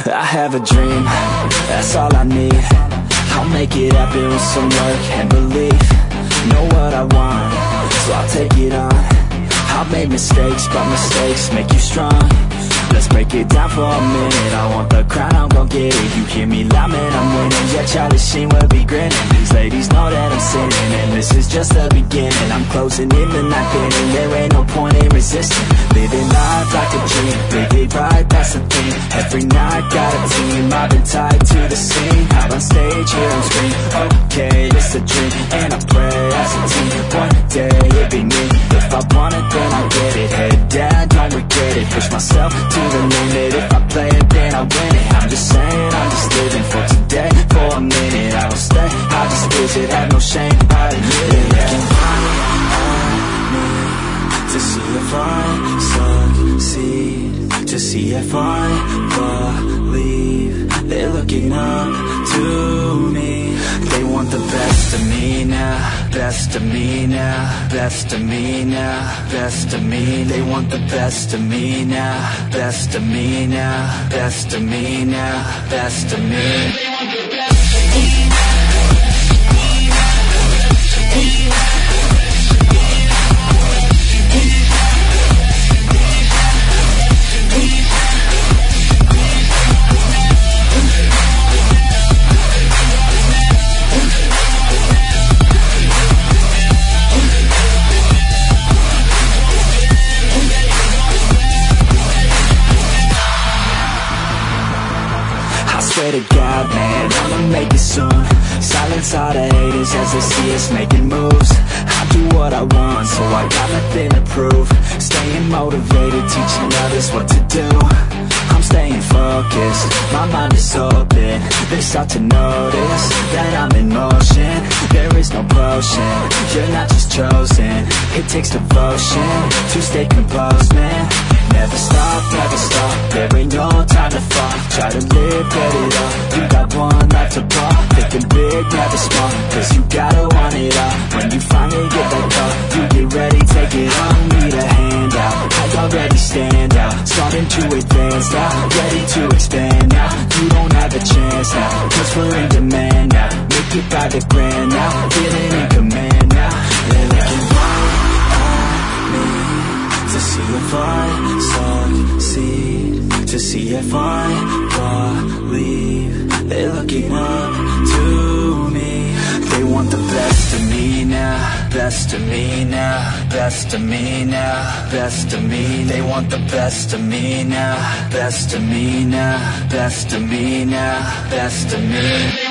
I have a dream, that's all I need. I'll make it happen with some work and belief. Know what I want, so I'll take it on. I've made mistakes, but mistakes make you strong. Let's break it down for a minute. I want the crown, I'm gon' get it. You hear me loud, man, I'm winning. Yeah, Charlie Sheen will be grinning. These ladies know that I'm sinning, and this is just the beginning. I'm closing in the night inning. There ain't no point in resisting. Living life like a dream, live it right, that's the thing. Every night got a team, I've been tied to the scene. Out on stage, here on screen. Okay, it's a dream, and I pray as a team. One day it'll be me. If I want it, then I'll get it. Head down, don't regret it. Push myself to the limit. If I play it, then I win it. I'm just saying, I'm just living for today. For a minute, I don't stay, I just visit. Have no shame, I admit it. Looking at me to see if I succeed, to see if I believe. They're looking up to me. They want the best of me now, best of me now, best of me now, best of me. They want the best of me now, best of me now, best of me now, best of me. They want the best of me now. Swear to God, man, I'ma make it soon. Silence all the haters as they see us making moves. I do what I want, so I got nothing to prove. Staying motivated, teaching others what to do. I'm staying focused, my mind is open. They start to notice that I'm in motion. There is no potion, you're not just chosen. It takes devotion to stay composed, man. Never stop, there ain't no time to fall. Try to live, get it up, you got one life to ball. Thinking big, never small, cause you gotta want it all. When you finally get that call, you get ready, take it on. Need a hand out, I already stand out. Starting to advance now, ready to expand now. You don't have a chance now, cause we're in demand now. Make it by the grand now, feeling in command now. They're looking at me to see if I succeed, to see if I believe. They're looking up to me. They want the best of me now, best of me now, best of me now, best of me. They want the best of me now, best of me now, best of me now, best of me.